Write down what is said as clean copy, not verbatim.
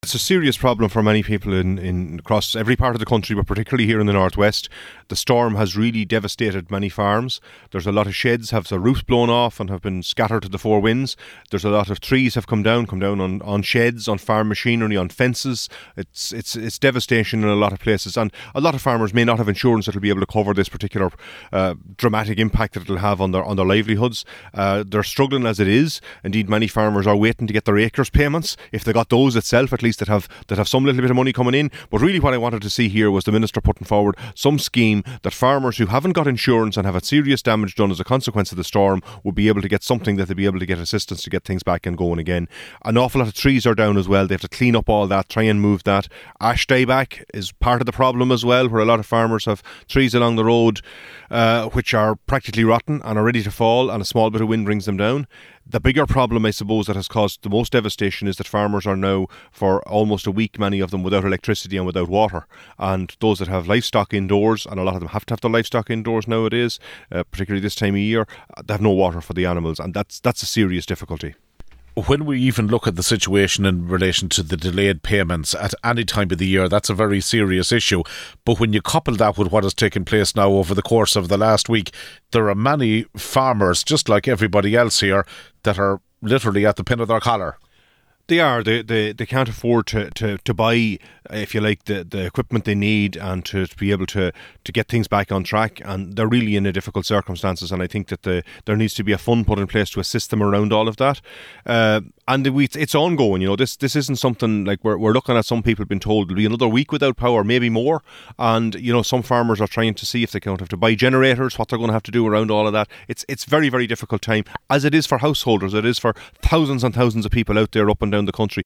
It's a serious problem for many people in across every part of the country, but particularly here in the northwest. The storm has really devastated many farms. There's a lot of sheds have the roofs blown off and have been scattered to the four winds. There's a lot of trees have come down on sheds, on farm machinery, on fences. It's devastation in a lot of places, and a lot of farmers may not have insurance that will be able to cover this particular dramatic impact that it'll have on their livelihoods. They're struggling as it is. Indeed, many farmers are waiting to get their acres payments, if they got those itself, at least that have some little bit of money coming in. But really what I wanted to see here was the Minister putting forward some scheme that farmers who haven't got insurance and have had serious damage done as a consequence of the storm will be able to get something, that they'll be able to get assistance to get things back and going again. An awful lot of trees are down as well. They have to clean up all that, try and move that. Ash dieback is part of the problem as well, where a lot of farmers have trees along the road which are practically rotten and are ready to fall, and a small bit of wind brings them down. The bigger problem, I suppose, that has caused the most devastation is that farmers are now, for almost a week, many of them without electricity and without water. And those that have livestock indoors, and a lot of them have to have their livestock indoors nowadays, particularly this time of year, they have no water for the animals, and that's a serious difficulty. When we even look at the situation in relation to the delayed payments at any time of the year, that's a very serious issue. But when you couple that with what has taken place now over the course of the last week, there are many farmers, just like everybody else here, that are literally at the pin of their collar. They are. They can't afford to buy, if you like, the equipment they need, and to be able to get things back on track. And they're really in a difficult circumstances. And I think that there needs to be a fund put in place to assist them around all of that. And it's ongoing. You know, this isn't something like we're looking at. Some people have been told it'll be another week without power, maybe more. And you know, some farmers are trying to see if they can't have to buy generators, what they're going to have to do around all of that. It's very, very difficult time, as it is for householders. It is for thousands and thousands of people out there up and down the country.